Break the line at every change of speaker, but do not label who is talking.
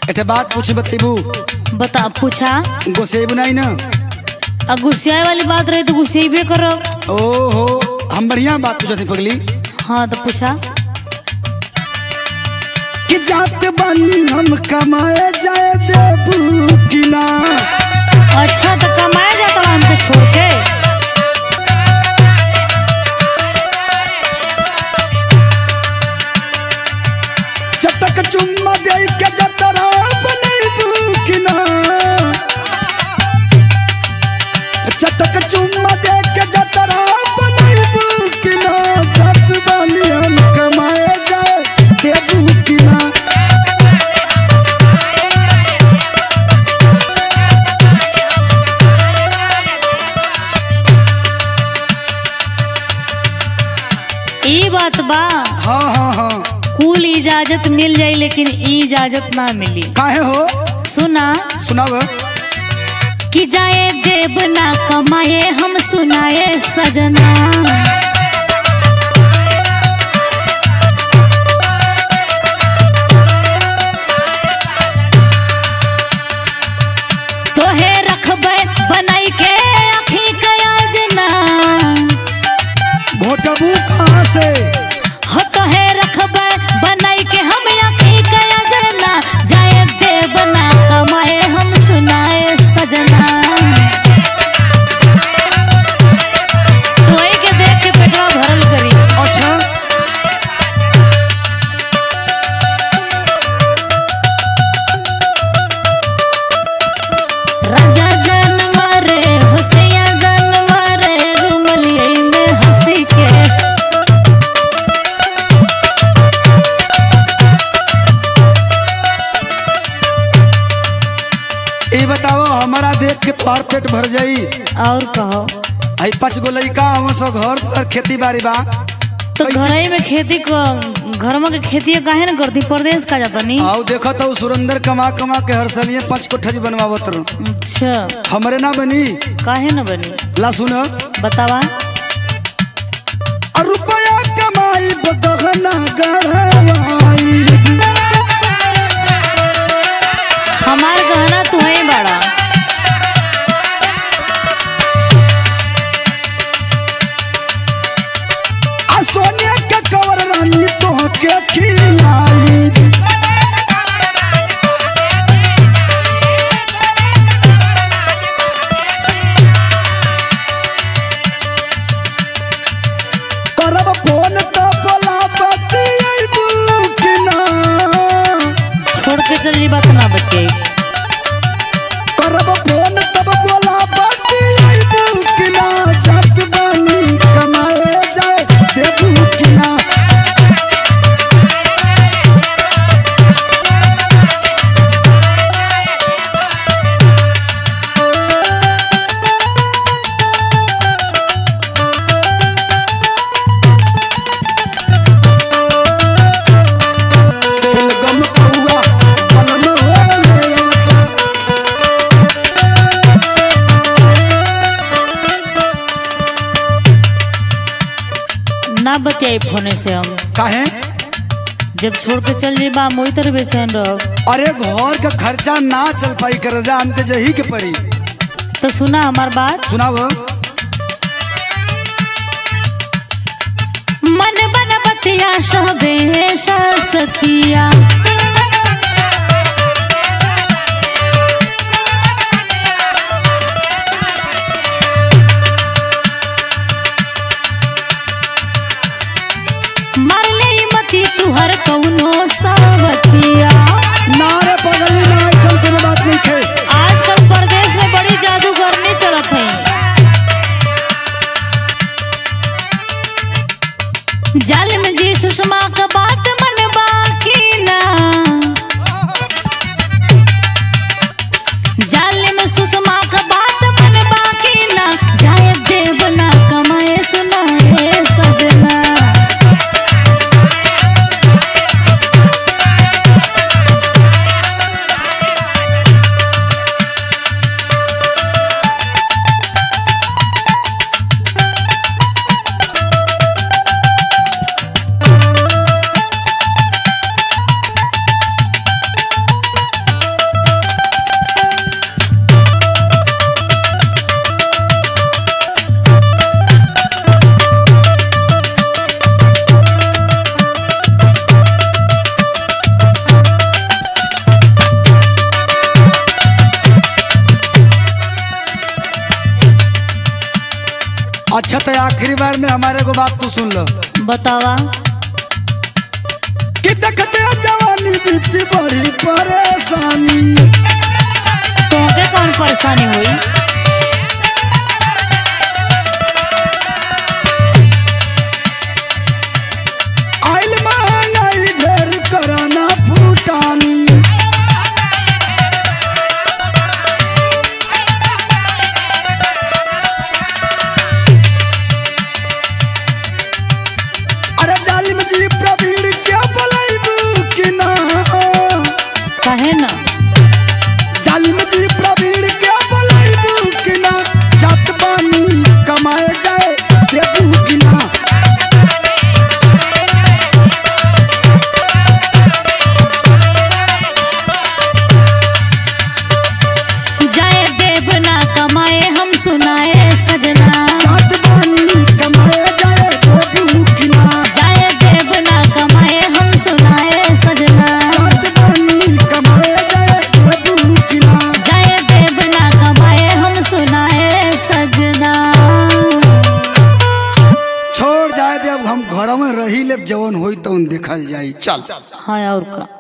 एठे बात पूछे बतेबू।
बता पूछा।
गुस्सेबू नहीं ना?
अब गुस्साए वाली बात रही तो गुस्सेबे करो।
ओहो हम बढ़िया बात पूछते पगली।
हाँ तो पूछा
कि जात बानी हम कमाए जाए देबू कि ना।
अच्छा तो कमाए जाता हमको छोड़ के।
चटक चुम्मा दे के जतरा बनेबू कि ना। चटक चुम्मा दे के जतरा बनेबू कि ना। जात बानी हम कमाए जाए देबू कि ना।
ई बात बा।
हाँ हाँ हाँ
कुल इजाजत मिल जाई लेकिन ई इजाजत ना मिली।
काहे हो?
सुना
सुनाव।
कि जाए देव ना कमाए हम सुनाए सजना। तोहे रखबे बनाई के आखी कयाजना।
घोटबू कहाँ से?
हो तोहे रखबे बनाई के हम आखी कयाजना। जाए देव ना कमाए हम सुनाए सजना। तोही के देख के पेटवा भरल करी।
अच्छा
राजा जानवर होशिया जानवर रुमलिए में हंसी के।
ये बताओ हमारा देख के तोहर पेट भर जाई।
और कहो
आई 5 गो लड़का हम सब घर पर खेती बाड़ी बा।
तो घर में खेती को घर में खेती काहे न करती परदेश का जाता नहीं।
आओ देखो तो सुरेंद्र कमा कमा के हर साल 5 कोठरी बनवावत रहो।
अच्छा
हमरे ना बनी।
काहे न बनी?
ला सुन।
बतावा।
रुपया कमाई बदहना गढ़वाई।
हमार गहना तू ही बड़ा।
आ सोनिया के कवर रानी तो के खियाई। करब फोन तो बोला बतियैबू कि ना।
छोड़ के चली बात ना बच्चे।
करब फोन तब बोला बतियैबू कि ना। जात बानी कमाए जाए देबू कि ना। तेल गम कौआ बलम होले अवता।
ना बतियाई फोने से हम।
काहे?
जब छोड़ के चल जी बा मोई तर बेचैन रहो।
अरे घर का खर्चा ना चल पाई कर्जा हमके जही के परी।
तो सुना हमार बात।
सुनाव।
मन बन बतिया सबे सतिया। मरले मती तुहर कौनो सावतिया।
नारे पगली ना ऐसा कोनो बात नहीं थे।
आजकल परदेश में बड़ी जादूगरनी चलत है। जालिम जी सुषमा का बात मन बाकी ना।
अच्छा तो आखिरी बार में हमारे को बात तू सुन लो।
बतावा।
कि देखते जवानी बीती बड़ी परेशानी।
तोके कौन परेशानी हुई?
आइल महंगाई ढेर कराना फूटानी। जालिम जी प्रवीण क्या बोलाइबू कि ना?
कहे ना
जालिम जी प्रवीण क्या बोलाइबू कि ना? जात बानी कमाए जाए देबू कि ना?
जाए देव ना कमाए हम सुनाए सजना।
जात बानी कमाए जाए देबू कि ना?
जाए देव ना कमाए हम सुनाए सजना।
जात बानी कमाए जाए देबू कि ना?
जाए देव ना कमाए हम सुनाए सजना।
छोड़ जाए दे, अब हम घर में रही ले, जवन होई तो देखल जाई। चल
हाँ और का।